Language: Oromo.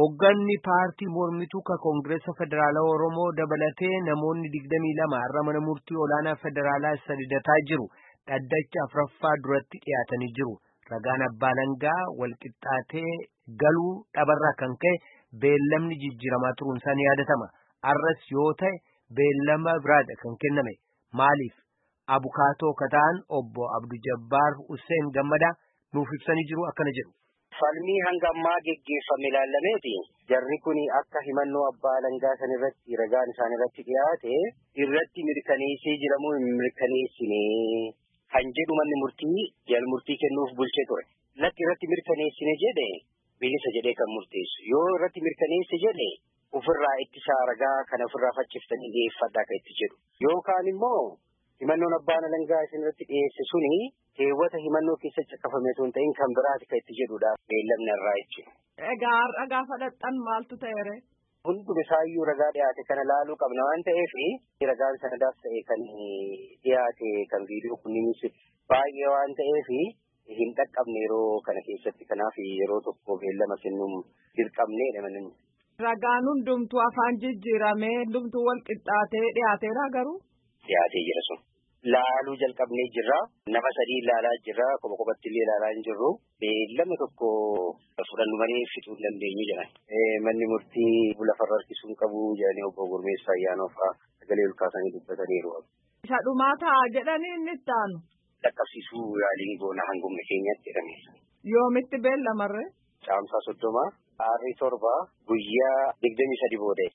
Hoogganni paartii mormituu ka Koongireesa Federaalaa Oromoo dabalatee namoonni 22 har'a mana murtii olaanaa federaalaa sadidataa jiru. Dhaddacha afuraffaa duratti dhiyaatanii jiru. Ragaan abbaa alangaa walqixxaatee galuu dhabarraa kan ka'e beellamni jijjiiramaa turuun isaa ni yaadatama. Arras yoo ta'e beellama biraadha kan kenname. Maaliif? Abukaatoo kataan obbo Abduu Jabbaar Hussein Gammadaa nuuf ibsanii jiru akkana jedhu. Falmii hanga ammaa geggeeffame ilaalameeti. Jarri kun akka himannoo abbaa alangaa san irratti ragaan isaan irratti dhiyaate irratti mirkaneessee jiramoo hin mirkaneessine kan jedhu manni murtii jal murtii kennuuf bulchee ture. Lakki irratti mirkaneessine jedhe bilisa jedhee kan murteessu. Yoo irratti mirkaneesse jedhe ofirraa ittisaa ragaa kana ofirraa facciftanii dhiyeeffadhaa kan itti jedhu. Yookaan immoo himannoon abbaan alangaa isin irratti dhiyeesse suni keewwata himannoo keessatti caqafame osoo hin ta'in kan biraati kan itti jedhudha beellamni irraa jechuudha. Egaa ragaa fudhatan maaltu ta'eere? Hunduma isaayyuu ragaa dhiyaate kana laaluu qabna waan ta'eef ragaan sanadaas ta'e kan dhiyaate kan viidiyoo kunniinis baay'ee waan ta'eef hin dhaqqabne yeroo kana keessatti kanaaf yeroo tokko beellama kennuun dirqamneedha manni. Ragaan hundumtuu afaan jijjiiramee hundumtuu wal qixxaatee dhiyaateera garuu? Dhiyaatee jira sun. Laaluu jalqabnee jirra. Nama sadii ilaalaa jirra. Kopha kophatti illee ilaalaa hin jirru. Beellama tokko fudhannu malee fixuu hin dandeenyu jedhan. Manni murtii lafarra harkisuu hin qabu jedhanii obbo Gurmeessaa Ayyaanoo fa'aa sagalee ol kaasanii dubbataniiru. Isa dhumaa ta'a jedhanii inni itti aanu. Dhaqqabsiisuu yaaliin goona hangumna keenyatti jedhame. Yoomitti beellamarree? Caamsaa 30, Aarrii 7, guyyaa 23 booda.